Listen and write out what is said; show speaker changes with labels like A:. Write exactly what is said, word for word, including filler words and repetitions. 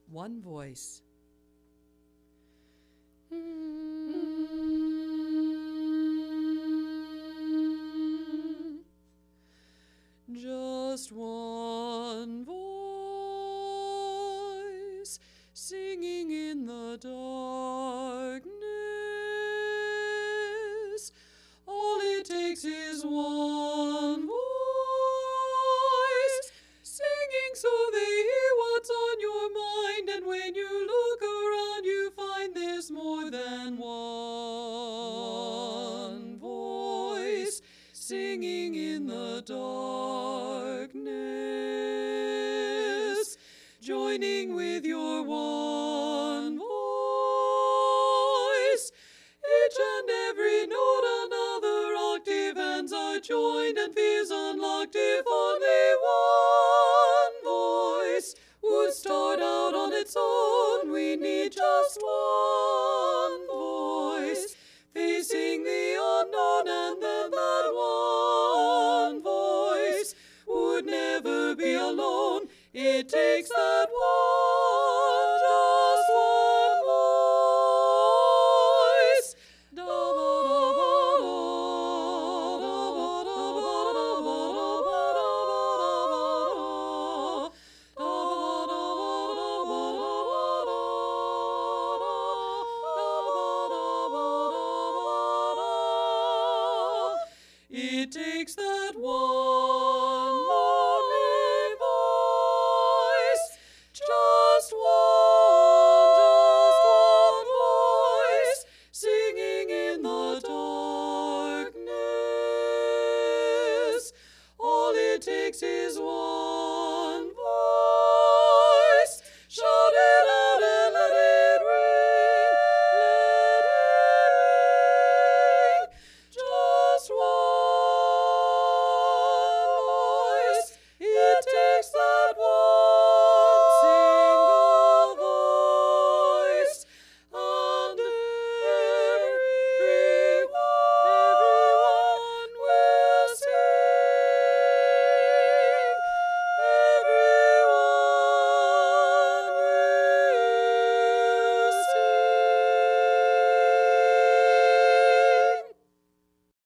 A: one voice. Just one voice singing in the darkness. All it takes is one voice singing so they hear what's on your mind. And when you look around, you find there's more than one voice singing in the darkness, joining with your one voice. Each and every note another octave, hands are joined and fears unlocked. If only one voice would start out on its own, we need just one voice facing the unknown, and then that one voice would never be alone. It takes that one